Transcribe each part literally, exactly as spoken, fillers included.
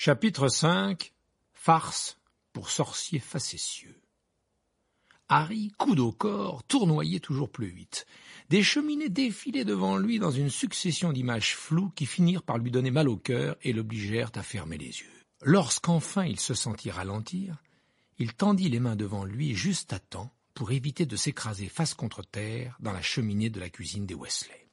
Chapitre cinq. Farce pour sorcier facétieux. Harry, coude au corps, tournoyait toujours plus vite. Des cheminées défilaient devant lui dans une succession d'images floues qui finirent par lui donner mal au cœur et l'obligèrent à fermer les yeux. Lorsqu'enfin il se sentit ralentir, il tendit les mains devant lui juste à temps pour éviter de s'écraser face contre terre dans la cheminée de la cuisine des Weasley.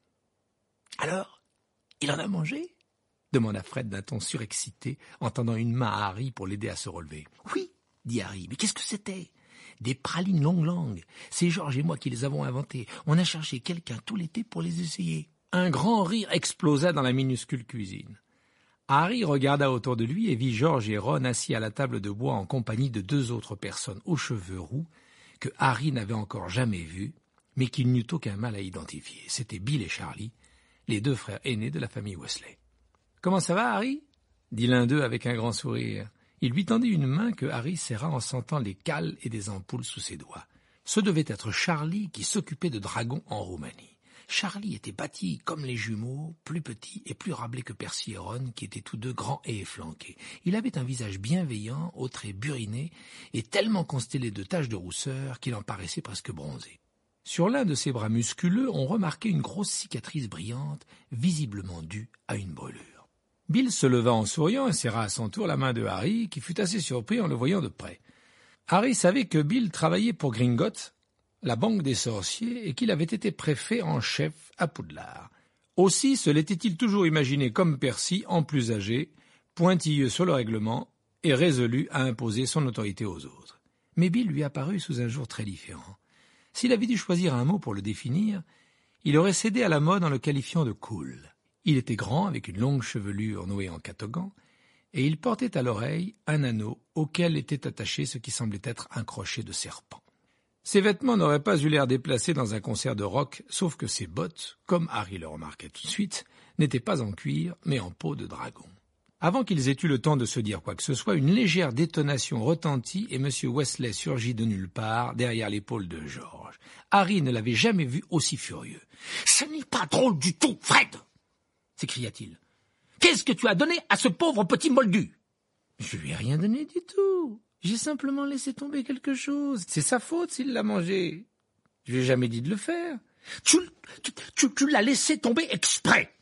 « Alors, il en a mangé ?» demanda Fred d'un ton surexcité, en tendant une main à Harry pour l'aider à se relever. « Oui, » dit Harry, « mais qu'est-ce que c'était ? Des pralines longue langue. C'est Georges et moi qui les avons inventées. On a cherché quelqu'un tout l'été pour les essayer. » Un grand rire explosa dans la minuscule cuisine. Harry regarda autour de lui et vit Georges et Ron assis à la table de bois en compagnie de deux autres personnes aux cheveux roux que Harry n'avait encore jamais vues, mais qu'il n'eut aucun mal à identifier. C'étaient Bill et Charlie, les deux frères aînés de la famille Weasley. « Comment ça va, Harry ?» dit l'un d'eux avec un grand sourire. Il lui tendit une main que Harry serra en sentant les cales et des ampoules sous ses doigts. Ce devait être Charlie qui s'occupait de dragons en Roumanie. Charlie était bâti comme les jumeaux, plus petit et plus râblé que Percy et Ron, qui étaient tous deux grands et efflanqués. Il avait un visage bienveillant, aux traits burinés, et tellement constellé de taches de rousseur qu'il en paraissait presque bronzé. Sur l'un de ses bras musculeux, on remarquait une grosse cicatrice brillante, visiblement due à une brûlure. Bill se leva en souriant et serra à son tour la main de Harry, qui fut assez surpris en le voyant de près. Harry savait que Bill travaillait pour Gringotts, la banque des sorciers, et qu'il avait été préfet en chef à Poudlard. Aussi se l'était-il toujours imaginé comme Percy, en plus âgé, pointilleux sur le règlement et résolu à imposer son autorité aux autres. Mais Bill lui apparut sous un jour très différent. S'il avait dû choisir un mot pour le définir, il aurait cédé à la mode en le qualifiant de cool. Il était grand, avec une longue chevelure nouée en catogan, et il portait à l'oreille un anneau auquel était attaché ce qui semblait être un crochet de serpent. Ses vêtements n'auraient pas eu l'air déplacés dans un concert de rock, sauf que ses bottes, comme Harry le remarquait tout de suite, n'étaient pas en cuir, mais en peau de dragon. Avant qu'ils aient eu le temps de se dire quoi que ce soit, une légère détonation retentit et M. Weasley surgit de nulle part, derrière l'épaule de Georges. Harry ne l'avait jamais vu aussi furieux. « Ce n'est pas drôle du tout, Fred !» s'écria-t-il. « Qu'est-ce que tu as donné à ce pauvre petit moldu ?»« Je lui ai rien donné du tout. J'ai simplement laissé tomber quelque chose. C'est sa faute s'il l'a mangé. Je lui ai jamais dit de le faire. »« Tu, tu, tu, tu l'as laissé tomber exprès.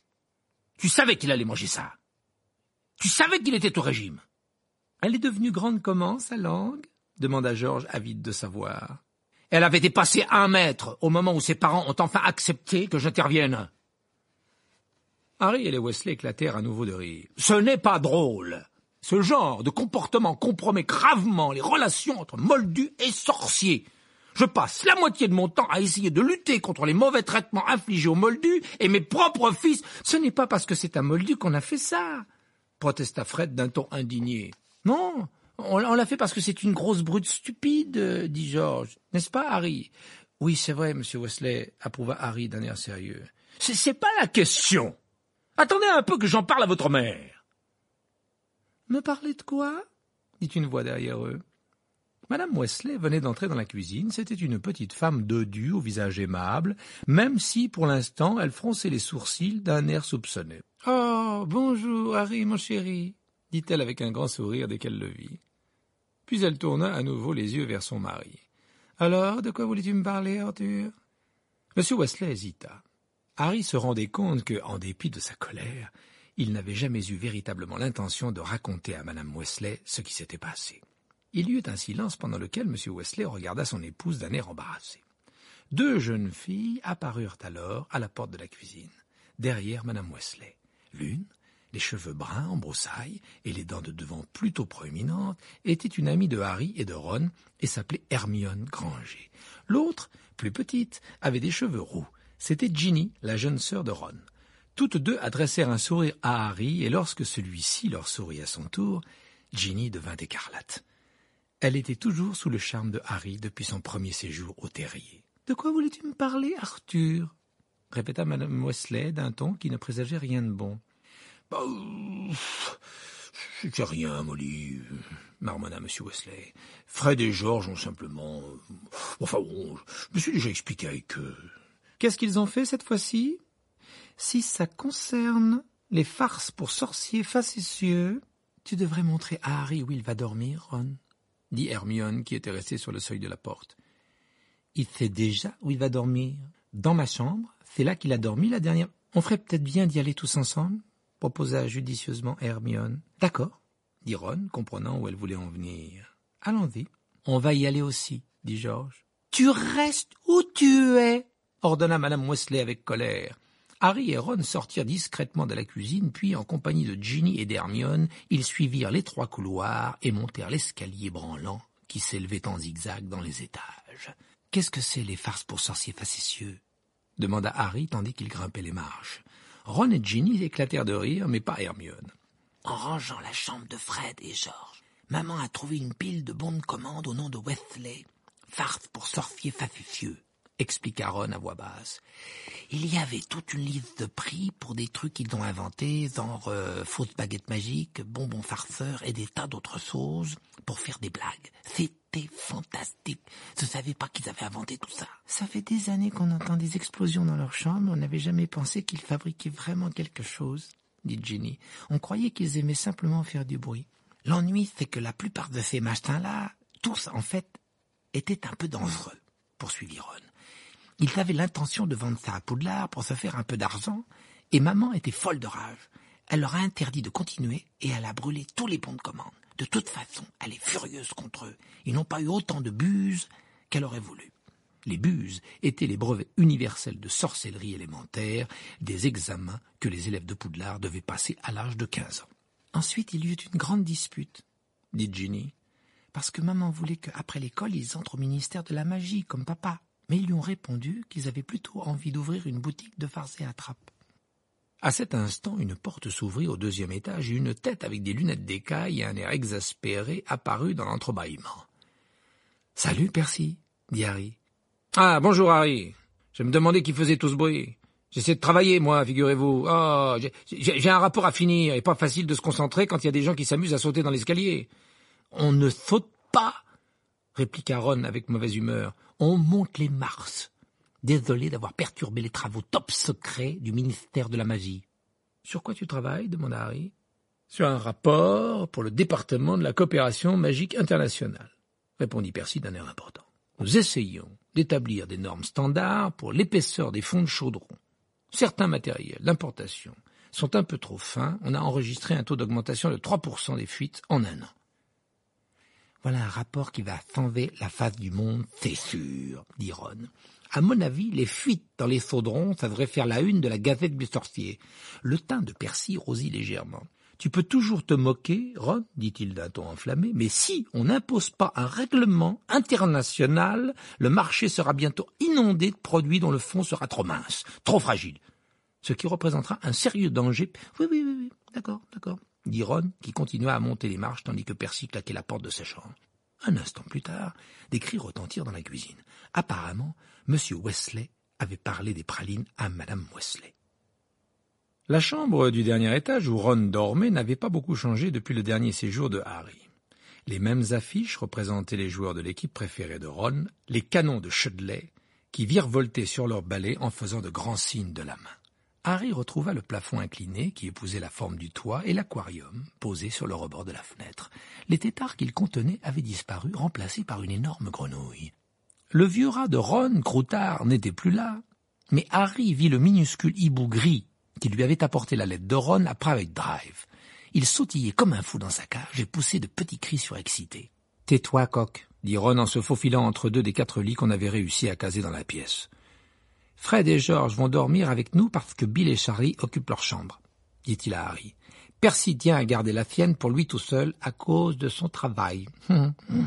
Tu savais qu'il allait manger ça. Tu savais qu'il était au régime. »« Elle est devenue grande comment, sa langue ?» demanda Georges, avide de savoir. « Elle avait dépassé un mètre au moment où ses parents ont enfin accepté que j'intervienne. » Harry et les Weasley éclatèrent à nouveau de rire. « Ce n'est pas drôle. Ce genre de comportement compromet gravement les relations entre moldus et sorciers. Je passe la moitié de mon temps à essayer de lutter contre les mauvais traitements infligés aux moldus et mes propres fils. Ce n'est pas parce que c'est un moldu qu'on a fait ça, protesta Fred d'un ton indigné. Non, on, on l'a fait parce que c'est une grosse brute stupide, dit Georges. N'est-ce pas, Harry? Oui, c'est vrai, monsieur Weasley, approuva Harry d'un air sérieux. C'est, c'est pas la question. Attendez un peu que j'en parle à votre mère. Me parler de quoi? Dit une voix derrière eux. Madame Weasley venait d'entrer dans la cuisine. C'était une petite femme dodue, au visage aimable, même si, pour l'instant, elle fronçait les sourcils d'un air soupçonneux. « Oh, bonjour, Harry, mon chéri, » dit-elle avec un grand sourire dès qu'elle le vit. Puis elle tourna à nouveau les yeux vers son mari. « Alors, de quoi voulais-tu me parler, Arthur ?» Monsieur Weasley hésita. Harry se rendait compte que, en dépit de sa colère, il n'avait jamais eu véritablement l'intention de raconter à madame Weasley ce qui s'était passé. Il y eut un silence pendant lequel M. Weasley regarda son épouse d'un air embarrassé. Deux jeunes filles apparurent alors à la porte de la cuisine, derrière madame Weasley. L'une, les cheveux bruns en broussailles et les dents de devant plutôt proéminentes, était une amie de Harry et de Ron et s'appelait Hermione Granger. L'autre, plus petite, avait des cheveux roux. C'était Ginny, la jeune sœur de Ron. Toutes deux adressèrent un sourire à Harry, et lorsque celui-ci leur sourit à son tour, Ginny devint écarlate. Elle était toujours sous le charme de Harry depuis son premier séjour au terrier. « De quoi voulais-tu me parler, Arthur ?» répéta madame Weasley d'un ton qui ne présageait rien de bon. « Bah, euh, c'est rien, Molly, » marmonna M. Weasley. « Fred et Georges ont simplement... Enfin bon, je me suis déjà expliqué avec eux. » « Qu'est-ce qu'ils ont fait cette fois-ci ? » « Si ça concerne les farces pour sorciers facétieux, Tu devrais montrer à Harry où il va dormir, Ron, dit Hermione, qui était restée sur le seuil de la porte. Il sait déjà où il va dormir. Dans ma chambre, c'est là qu'il a dormi la dernière. On ferait peut-être bien d'y aller tous ensemble, proposa judicieusement Hermione. D'accord, dit Ron, comprenant où elle voulait en venir. Allons-y. On va y aller aussi, dit George. Tu restes où tu es, ordonna Madame Weasley avec colère. Harry et Ron sortirent discrètement de la cuisine, puis, en compagnie de Ginny et d'Hermione, ils suivirent les trois couloirs et montèrent l'escalier branlant qui s'élevait en zigzag dans les étages. « Qu'est-ce que c'est, les farces pour sorciers facétieux ?» demanda Harry tandis qu'il grimpait les marches. Ron et Ginny éclatèrent de rire, mais pas Hermione. « En rangeant la chambre de Fred et George, maman a trouvé une pile de bons de commande au nom de Weasley. Farce pour sorciers facétieux. » expliqua Ron à voix basse. Il y avait toute une liste de prix pour des trucs qu'ils ont inventés, genre euh, fausses baguettes magiques, bonbons farceurs et des tas d'autres choses pour faire des blagues. C'était fantastique. Je savais pas qu'ils avaient inventé tout ça. Ça fait des années qu'on entend des explosions dans leur chambre, on n'avait jamais pensé qu'ils fabriquaient vraiment quelque chose, dit Ginny. On croyait qu'ils aimaient simplement faire du bruit. L'ennui, c'est que la plupart de ces machins-là, tous en fait, étaient un peu dangereux, poursuivit Ron. Ils avaient l'intention de vendre ça à Poudlard pour se faire un peu d'argent, et maman était folle de rage. Elle leur a interdit de continuer et elle a brûlé tous les bons de commande. De toute façon, elle est furieuse contre eux. Ils n'ont pas eu autant de buses qu'elle aurait voulu. Les buses étaient les brevets universels de sorcellerie élémentaire, des examens que les élèves de Poudlard devaient passer à l'âge de quinze ans. Ensuite, il y eut une grande dispute, dit Ginny, parce que maman voulait qu'après l'école, ils entrent au ministère de la magie, comme papa. Mais ils lui ont répondu qu'ils avaient plutôt envie d'ouvrir une boutique de farce et attrape. À cet instant, une porte s'ouvrit au deuxième étage et une tête avec des lunettes d'écaille et un air exaspéré apparut dans l'entrebâillement. « Salut, Percy, » dit Harry. « Ah, bonjour, Harry. Je me demandais qui faisait tout ce bruit. J'essaie de travailler, moi, figurez-vous. Oh, j'ai, j'ai un rapport à finir et pas facile de se concentrer quand il y a des gens qui s'amusent à sauter dans l'escalier. »« On ne saute pas !» répliqua Ron avec mauvaise humeur. « On monte les marches. Désolé d'avoir perturbé les travaux top secrets du ministère de la magie. »« Sur quoi tu travailles ?» demanda Harry. « Sur un rapport pour le département de la coopération magique internationale, » répondit Percy d'un air important. « Nous essayons d'établir des normes standards pour l'épaisseur des fonds de chaudron. Certains matériels d'importation sont un peu trop fins. On a enregistré un taux d'augmentation de trois pour cent des fuites en un an. » « Voilà un rapport qui va sauver la face du monde, c'est sûr, » dit Ron. « À mon avis, les fuites dans les chaudrons, ça devrait faire la une de la Gazette du Sorcier. » Le teint de Percy rosit légèrement. « Tu peux toujours te moquer, Ron, dit-il d'un ton enflammé, mais si on n'impose pas un règlement international, le marché sera bientôt inondé de produits dont le fond sera trop mince, trop fragile, ce qui représentera un sérieux danger. »« Oui, oui, oui, oui, d'accord, d'accord. » dit Ron, qui continua à monter les marches tandis que Percy claquait la porte de sa chambre. Un instant plus tard, des cris retentirent dans la cuisine. Apparemment, M. Weasley avait parlé des pralines à Madame Weasley. La chambre du dernier étage où Ron dormait n'avait pas beaucoup changé depuis le dernier séjour de Harry. Les mêmes affiches représentaient les joueurs de l'équipe préférée de Ron, les canons de Chudley, qui virevoltaient sur leurs balais en faisant de grands signes de la main. Harry retrouva le plafond incliné qui épousait la forme du toit et l'aquarium posé sur le rebord de la fenêtre. Les têtards qu'il contenait avaient disparu, remplacés par une énorme grenouille. Le vieux rat de Ron, Croutard, n'était plus là, mais Harry vit le minuscule hibou gris qui lui avait apporté la lettre de Ron à Private Drive. Il sautillait comme un fou dans sa cage et poussait de petits cris surexcités. « Tais-toi, coq !» dit Ron en se faufilant entre deux des quatre lits qu'on avait réussi à caser dans la pièce. « Fred et George vont dormir avec nous parce que Bill et Charlie occupent leur chambre, » dit-il à Harry. « Percy tient à garder la sienne pour lui tout seul à cause de son travail. euh, »«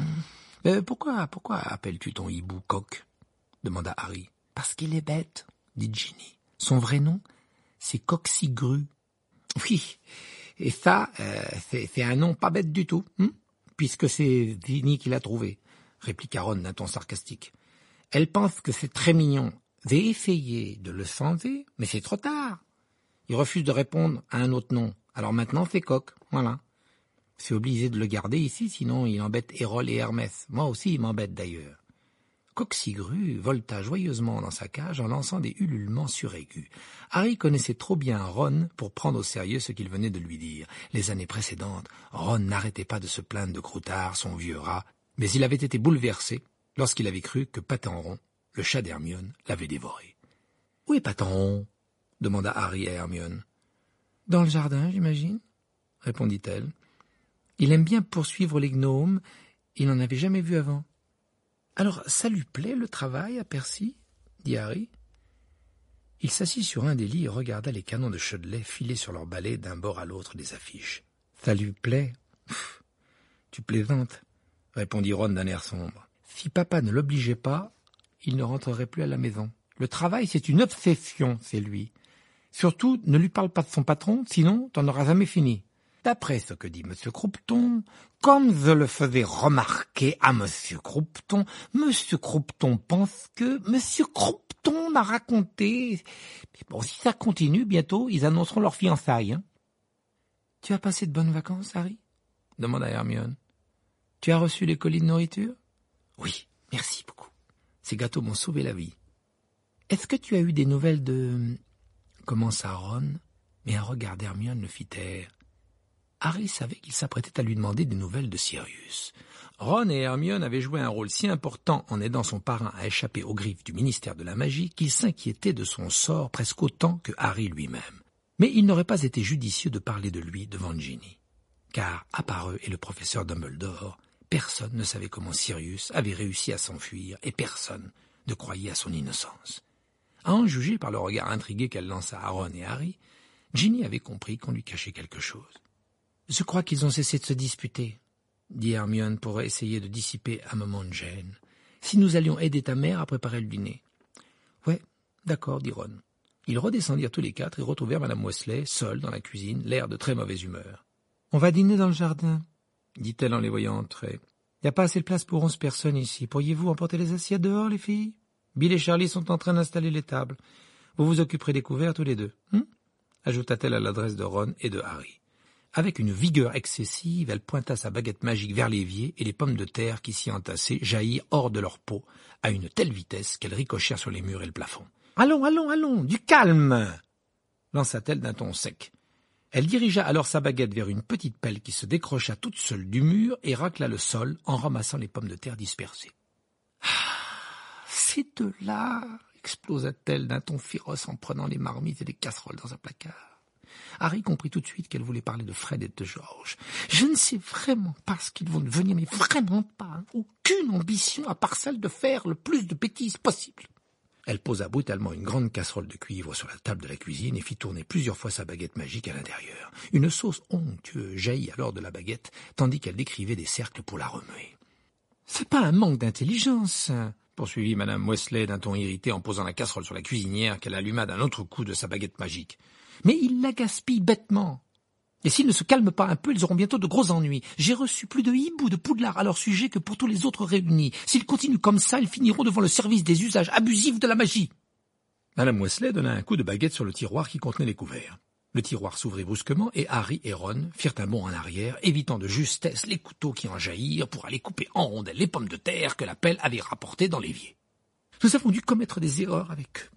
Pourquoi, pourquoi appelles-tu ton hibou coq ?» demanda Harry. « Parce qu'il est bête, » dit Ginny. « Son vrai nom, c'est Coqsigru. »« Oui, et ça, euh, c'est, c'est un nom pas bête du tout, hein, puisque c'est Ginny qui l'a trouvé, » répliqua Ron d'un ton sarcastique. « Elle pense que c'est très mignon. J'ai essayé de le changer, mais c'est trop tard. Il refuse de répondre à un autre nom. Alors maintenant, c'est Coq. Voilà. C'est obligé de le garder ici, sinon il embête Hérole et Hermès. Moi aussi, il m'embête d'ailleurs. Coqsigru volta joyeusement dans sa cage en lançant des ululements suraigus. Harry connaissait trop bien Ron pour prendre au sérieux ce qu'il venait de lui dire. Les années précédentes, Ron n'arrêtait pas de se plaindre de Croutard, son vieux rat, mais il avait été bouleversé lorsqu'il avait cru que Patenron, le chat d'Hermione, l'avait dévoré. « Où est Patenron ?» demanda Harry à Hermione. « Dans le jardin, j'imagine, » répondit-elle. « Il aime bien poursuivre les gnomes, il n'en avait jamais vu avant. »« Alors, ça lui plaît, le travail, à Percy ?» dit Harry. Il s'assit sur un des lits et regarda les canons de Chudley filer sur leur balai d'un bord à l'autre des affiches. « Ça lui plaît ? Pff, tu plaisantes, » répondit Ron d'un air sombre. « Si papa ne l'obligeait pas, il ne rentrerait plus à la maison. Le travail, c'est une obsession, c'est lui. Surtout, ne lui parle pas de son patron, sinon t'en auras jamais fini. » D'après ce que dit Monsieur Croupton, comme je le faisais remarquer à Monsieur Croupton, Monsieur Croupton pense que Monsieur Croupton m'a raconté. Bon, si ça continue, bientôt, ils annonceront leur fiançailles. Hein. Tu as passé de bonnes vacances, Harry ? Demanda Hermione. Tu as reçu les colis de nourriture ? Oui, merci beaucoup. Ces gâteaux m'ont sauvé la vie. Est-ce que tu as eu des nouvelles de... commença Ron, mais un regard d'Hermione le fit taire. Harry savait qu'il s'apprêtait à lui demander des nouvelles de Sirius. Ron et Hermione avaient joué un rôle si important en aidant son parrain à échapper aux griffes du ministère de la Magie qu'il s'inquiétait de son sort presque autant que Harry lui-même. Mais il n'aurait pas été judicieux de parler de lui devant Ginny. Car, à part eux et le professeur Dumbledore, personne ne savait comment Sirius avait réussi à s'enfuir et personne ne croyait à son innocence. À en juger par le regard intrigué qu'elle lança à Ron et Harry, Ginny avait compris qu'on lui cachait quelque chose. « Je crois qu'ils ont cessé de se disputer, » dit Hermione pour essayer de dissiper un moment de gêne. « Si nous allions aider ta mère à préparer le dîner. »« Ouais, d'accord, » dit Ron. Ils redescendirent tous les quatre et retrouvèrent Madame Weasley, seule dans la cuisine, l'air de très mauvaise humeur. « On va dîner dans le jardin, » dit-elle en les voyant entrer. « Il n'y a pas assez de place pour onze personnes ici. Pourriez-vous emporter les assiettes dehors, les filles ? Bill et Charlie sont en train d'installer les tables. Vous vous occuperez des couverts tous les deux, hein ?» ajouta-t-elle à l'adresse de Ron et de Harry. Avec une vigueur excessive, elle pointa sa baguette magique vers l'évier et les pommes de terre qui s'y entassaient jaillirent hors de leur pot à une telle vitesse qu'elles ricochèrent sur les murs et le plafond. « Allons, allons, allons, du calme !» lança-t-elle d'un ton sec. Elle dirigea alors sa baguette vers une petite pelle qui se décrocha toute seule du mur et racla le sol en ramassant les pommes de terre dispersées. « Ah, ces deux-là !» explosa-t-elle d'un ton féroce en prenant les marmites et les casseroles dans un placard. Harry comprit tout de suite qu'elle voulait parler de Fred et de George. « Je ne sais vraiment pas ce qu'ils vont devenir, mais vraiment pas. Hein. Aucune ambition à part celle de faire le plus de bêtises possible. » Elle posa brutalement une grande casserole de cuivre sur la table de la cuisine et fit tourner plusieurs fois sa baguette magique à l'intérieur. Une sauce onctueuse jaillit alors de la baguette, tandis qu'elle décrivait des cercles pour la remuer. « C'est pas un manque d'intelligence, poursuivit Madame Weasley d'un ton irrité en posant la casserole sur la cuisinière qu'elle alluma d'un autre coup de sa baguette magique. Mais ils la gaspillent bêtement. Et s'ils ne se calment pas un peu, ils auront bientôt de gros ennuis. J'ai reçu plus de hiboux de Poudlard à leur sujet que pour tous les autres réunis. S'ils continuent comme ça, ils finiront devant le service des usages abusifs de la magie. » Madame Weasley donna un coup de baguette sur le tiroir qui contenait les couverts. Le tiroir s'ouvrit brusquement et Harry et Ron firent un bond en arrière, évitant de justesse les couteaux qui en jaillirent pour aller couper en rondelles les pommes de terre que la pelle avait rapportées dans l'évier. « Nous avons dû commettre des erreurs avec eux.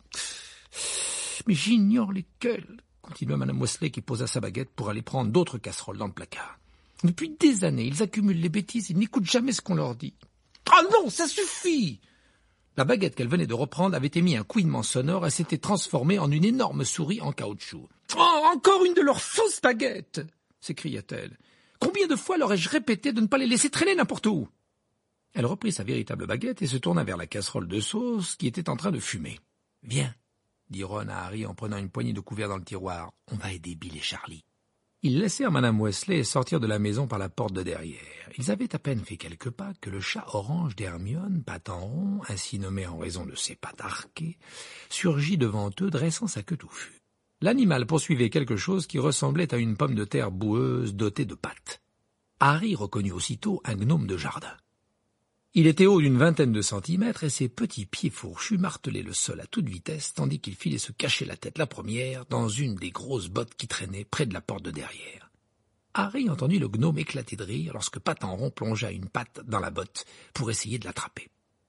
Mais j'ignore lesquelles. » continua Madame Weasley qui posa sa baguette pour aller prendre d'autres casseroles dans le placard. « Depuis des années, ils accumulent les bêtises et n'écoutent jamais ce qu'on leur dit. »« Ah non, ça suffit !» La baguette qu'elle venait de reprendre avait émis un couinement sonore et s'était transformée en une énorme souris en caoutchouc. « Oh, encore une de leurs fausses baguettes !» s'écria-t-elle. « Combien de fois leur ai-je répété de ne pas les laisser traîner n'importe où ?» Elle reprit sa véritable baguette et se tourna vers la casserole de sauce qui était en train de fumer. « Viens !» dit Ron à Harry en prenant une poignée de couverts dans le tiroir. « On va aider Bill et Charlie. » Ils laissèrent Madame Weasley sortir de la maison par la porte de derrière. Ils avaient à peine fait quelques pas que le chat orange d'Hermione, Patenron, ainsi nommé en raison de ses pattes arquées, surgit devant eux, dressant sa queue touffue. L'animal poursuivait quelque chose qui ressemblait à une pomme de terre boueuse dotée de pattes. Harry reconnut aussitôt un gnome de jardin. Il était haut d'une vingtaine de centimètres et ses petits pieds fourchus martelaient le sol à toute vitesse tandis qu'il filait se cacher la tête la première dans une des grosses bottes qui traînaient près de la porte de derrière. Harry entendit le gnome éclater de rire lorsque Patenron plongea une patte dans la botte pour essayer de l'attraper.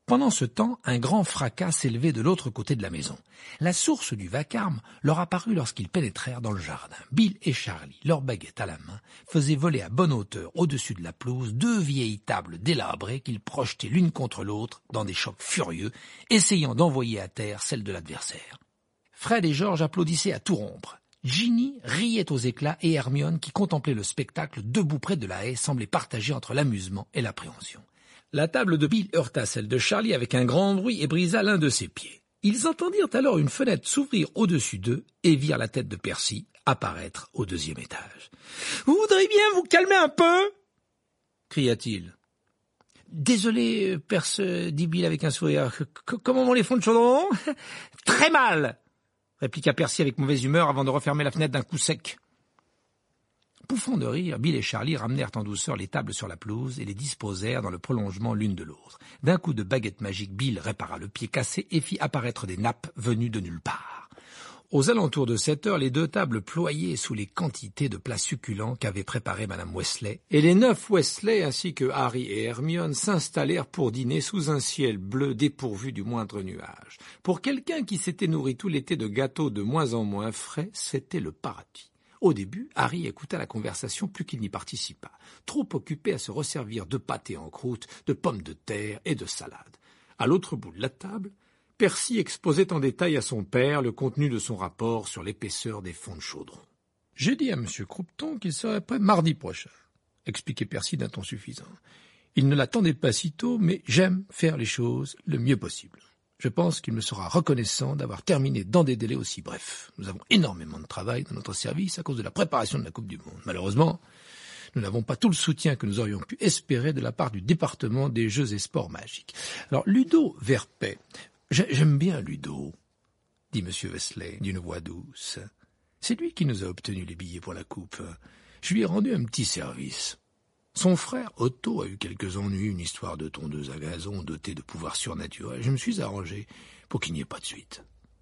Pendant ce temps, un grand fracas s'élevait de l'autre côté de la maison. La source du vacarme leur apparut lorsqu'ils pénétrèrent dans le jardin. Bill et Charlie, leurs baguettes à la main, faisaient voler à bonne hauteur au-dessus de la pelouse deux vieilles tables délabrées qu'ils projetaient l'une contre l'autre dans des chocs furieux, essayant d'envoyer à terre celle de l'adversaire. Fred et George applaudissaient à tout rompre. Ginny riait aux éclats et Hermione, qui contemplait le spectacle debout près de la haie, semblait partagée entre l'amusement et l'appréhension. La table de Bill heurta celle de Charlie avec un grand bruit et brisa l'un de ses pieds. Ils entendirent alors une fenêtre s'ouvrir au-dessus d'eux et virent la tête de Percy apparaître au deuxième étage. « Vous voudriez bien vous calmer un peu ?» cria-t-il. « Désolé, Percy, dit Bill avec un sourire. « Comment vont les fonds de chaudron ?»« Très mal !» répliqua Percy avec mauvaise humeur avant de refermer la fenêtre d'un coup sec. Pouffant de rire, Bill et Charlie ramenèrent en douceur les tables sur la pelouse et les disposèrent dans le prolongement l'une de l'autre. D'un coup de baguette magique, Bill répara le pied cassé et fit apparaître des nappes venues de nulle part. Aux alentours de sept heures, les deux tables ployaient sous les quantités de plats succulents qu'avait préparé Madame Weasley, et les neuf Weasley ainsi que Harry et Hermione s'installèrent pour dîner sous un ciel bleu dépourvu du moindre nuage. Pour quelqu'un qui s'était nourri tout l'été de gâteaux de moins en moins frais, c'était le paradis. Au début, Harry écouta la conversation plus qu'il n'y participa, trop occupé à se resservir de pâté en croûte, de pommes de terre et de salade. À l'autre bout de la table, Percy exposait en détail à son père le contenu de son rapport sur l'épaisseur des fonds de chaudron. « J'ai dit à M. Croupton qu'il serait prêt mardi prochain, » expliquait Percy d'un ton suffisant. « Il ne l'attendait pas si tôt, mais j'aime faire les choses le mieux possible. Je pense qu'il me sera reconnaissant d'avoir terminé dans des délais aussi brefs. Nous avons énormément de travail dans notre service à cause de la préparation de la Coupe du Monde. Malheureusement, nous n'avons pas tout le soutien que nous aurions pu espérer de la part du département des Jeux et Sports Magiques. Alors, Ludo Verpet, j'aime bien Ludo, dit M. Weasley d'une voix douce. C'est lui qui nous a obtenu les billets pour la Coupe. Je lui ai rendu un petit service. Son frère Otto a eu quelques ennuis, une histoire de tondeuse à gazon dotée de pouvoirs surnaturels. Je me suis arrangé pour qu'il n'y ait pas de suite.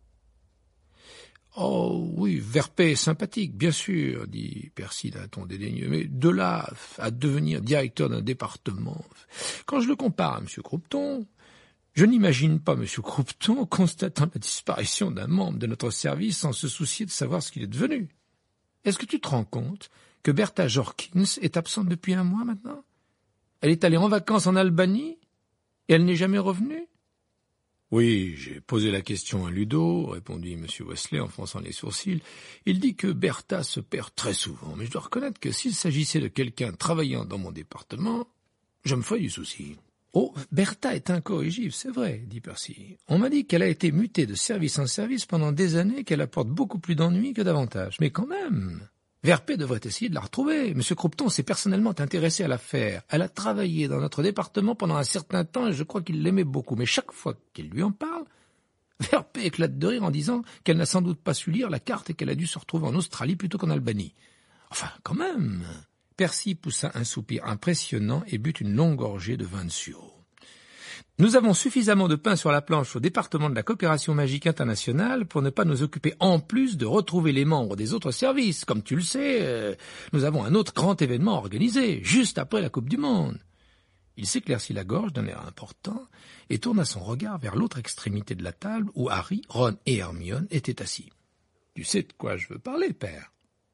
« Oh oui, Verpet est sympathique, bien sûr, dit Percy d'un ton dédaigneux, mais de là à devenir directeur d'un département... Quand je le compare à M. Croupton, je n'imagine pas M. Croupton constatant la disparition d'un membre de notre service sans se soucier de savoir ce qu'il est devenu. Est-ce que tu te rends compte que Bertha Jorkins est absente depuis un mois maintenant? Elle est allée en vacances en Albanie et elle n'est jamais revenue? » « Oui, j'ai posé la question à Ludo, répondit M. Weasley en fronçant les sourcils. Il dit que Bertha se perd très souvent, mais je dois reconnaître que s'il s'agissait de quelqu'un travaillant dans mon département, je me ferais du souci. »« Oh, Bertha est incorrigible, c'est vrai, dit Percy. On m'a dit qu'elle a été mutée de service en service pendant des années, qu'elle apporte beaucoup plus d'ennuis que d'avantages. Mais quand même... Verpet devrait essayer de la retrouver. M. Croupton s'est personnellement intéressé à l'affaire. Elle a travaillé dans notre département pendant un certain temps et je crois qu'il l'aimait beaucoup. Mais chaque fois qu'il lui en parle, Verpet éclate de rire en disant qu'elle n'a sans doute pas su lire la carte et qu'elle a dû se retrouver en Australie plutôt qu'en Albanie. Enfin, quand même. Percy poussa un soupir impressionnant et but une longue gorgée de vin de sureau. Nous avons suffisamment de pain sur la planche au département de la coopération magique internationale pour ne pas nous occuper en plus de retrouver les membres des autres services. Comme tu le sais, euh, nous avons un autre grand événement organisé, juste après la Coupe du Monde. Il s'éclaircit la gorge d'un air important et tourna son regard vers l'autre extrémité de la table où Harry, Ron et Hermione étaient assis. « Tu sais de quoi je veux parler, père ?»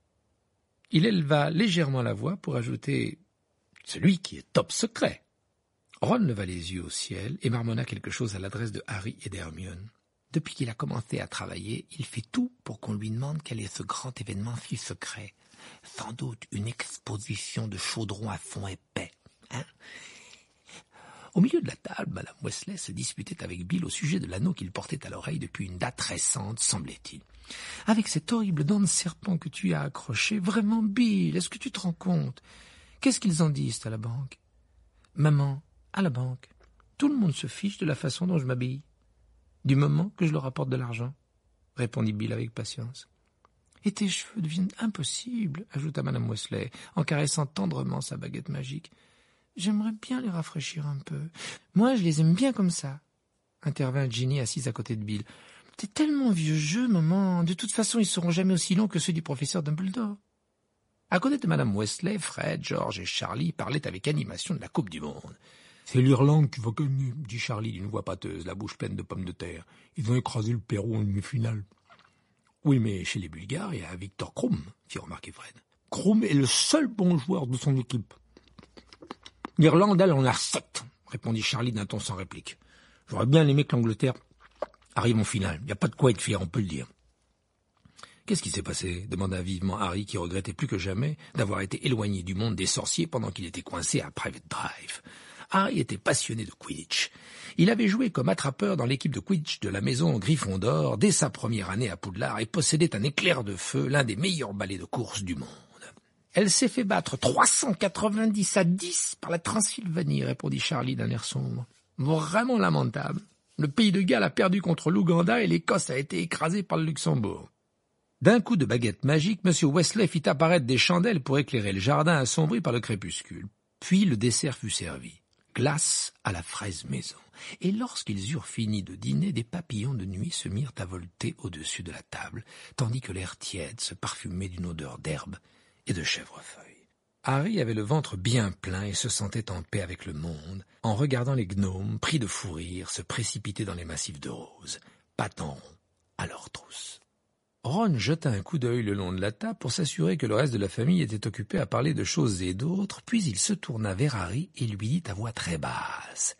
Il éleva légèrement la voix pour ajouter « celui qui est top secret ». Ron leva les yeux au ciel et marmonna quelque chose à l'adresse de Harry et d'Hermione. Depuis qu'il a commencé à travailler, il fait tout pour qu'on lui demande quel est ce grand événement si secret. Sans doute une exposition de chaudrons à fond épais, hein? Au milieu de la table, Madame Weasley se disputait avec Bill au sujet de l'anneau qu'il portait à l'oreille depuis une date récente, semblait-il. « Avec cette horrible dent de serpent que tu as accrochée, vraiment, Bill, est-ce que tu te rends compte? Qu'est-ce qu'ils en disent à la banque? »« Maman, à la banque, tout le monde se fiche de la façon dont je m'habille, du moment que je leur apporte de l'argent, » répondit Bill avec patience. « Et tes cheveux deviennent impossibles, » ajouta Madame Weasley, en caressant tendrement sa baguette magique. « J'aimerais bien les rafraîchir un peu. Moi, je les aime bien comme ça, » intervint Ginny assise à côté de Bill. « T'es tellement vieux jeu, maman. De toute façon, ils seront jamais aussi longs que ceux du professeur Dumbledore. » À côté de Madame Weasley, Fred, George et Charlie parlaient avec animation de la Coupe du Monde. C'est l'Irlande qui va gagner, dit Charlie d'une voix pâteuse, la bouche pleine de pommes de terre. Ils ont écrasé le Pérou en demi-finale. Oui, mais chez les Bulgares, il y a Victor Krum, fit remarquer Fred. Krum est le seul bon joueur de son équipe. L'Irlande, elle, en a sept, répondit Charlie d'un ton sans réplique. J'aurais bien aimé que l'Angleterre arrive en finale. Il n'y a pas de quoi être fier, on peut le dire. Qu'est-ce qui s'est passé demanda vivement Harry, qui regrettait plus que jamais d'avoir été éloigné du monde des sorciers pendant qu'il était coincé à Private Drive. Harry était passionné de Quidditch. Il avait joué comme attrapeur dans l'équipe de Quidditch de la maison Gryffondor dès sa première année à Poudlard et possédait un éclair de feu, l'un des meilleurs balais de course du monde. Elle s'est fait battre trois cent quatre-vingt-dix à dix par la Transylvanie, répondit Charlie d'un air sombre. Vraiment lamentable. Le pays de Galles a perdu contre l'Ouganda et l'Écosse a été écrasée par le Luxembourg. D'un coup de baguette magique, M. Weasley fit apparaître des chandelles pour éclairer le jardin assombri par le crépuscule. Puis le dessert fut servi. Glace à la fraise maison. Et lorsqu'ils eurent fini de dîner, des papillons de nuit se mirent à volter au-dessus de la table, tandis que l'air tiède se parfumait d'une odeur d'herbe et de chèvrefeuille. Harry avait le ventre bien plein et se sentait en paix avec le monde, en regardant les gnomes, pris de fou rire, se précipiter dans les massifs de roses, patant rond à leur trousse. Ron jeta un coup d'œil le long de la table pour s'assurer que le reste de la famille était occupé à parler de choses et d'autres, puis il se tourna vers Harry et lui dit à voix très basse.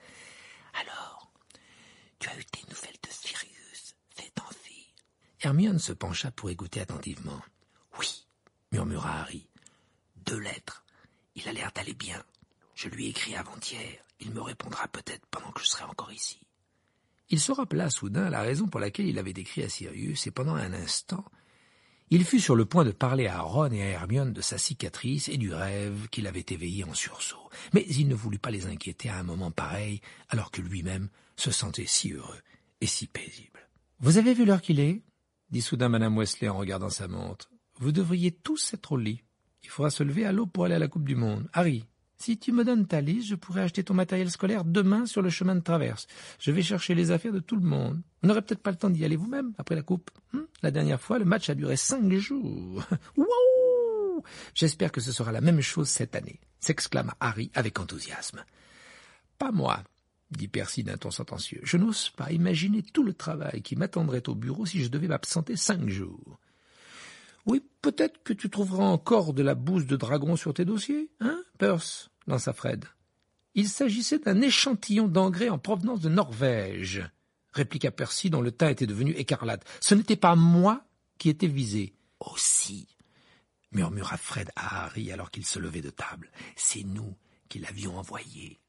« Alors, tu as eu des nouvelles de Sirius ces temps-ci ?» Hermione se pencha pour écouter attentivement. « Oui, » murmura Harry. « Deux lettres. Il a l'air d'aller bien. Je lui ai écrit avant-hier. Il me répondra peut-être pendant que je serai encore ici. » Il se rappela soudain la raison pour laquelle il avait écrit à Sirius, et pendant un instant, il fut sur le point de parler à Ron et à Hermione de sa cicatrice et du rêve qui l'avait éveillé en sursaut. Mais il ne voulut pas les inquiéter à un moment pareil, alors que lui-même se sentait si heureux et si paisible. « Vous avez vu l'heure qu'il est ?» dit soudain Madame Weasley en regardant sa montre. « Vous devriez tous être au lit. Il faudra se lever à l'aube pour aller à la Coupe du Monde. Harry, si tu me donnes ta liste, je pourrai acheter ton matériel scolaire demain sur le chemin de traverse. Je vais chercher les affaires de tout le monde. Vous n'aurez peut-être pas le temps d'y aller vous-même après la coupe. Hum la dernière fois, le match a duré cinq jours. Wouh! J'espère que ce sera la même chose cette année, s'exclama Harry avec enthousiasme. Pas moi, dit Percy d'un ton sentencieux. Je n'ose pas imaginer tout le travail qui m'attendrait au bureau si je devais m'absenter cinq jours. Oui, peut-être que tu trouveras encore de la bouse de dragon sur tes dossiers, hein, Percy, lança Fred. Il s'agissait d'un échantillon d'engrais en provenance de Norvège, répliqua Percy dont le teint était devenu écarlate. Ce n'était pas moi qui étais visé. Aussi, murmura Fred à Harry alors qu'il se levait de table. C'est nous qui l'avions envoyé.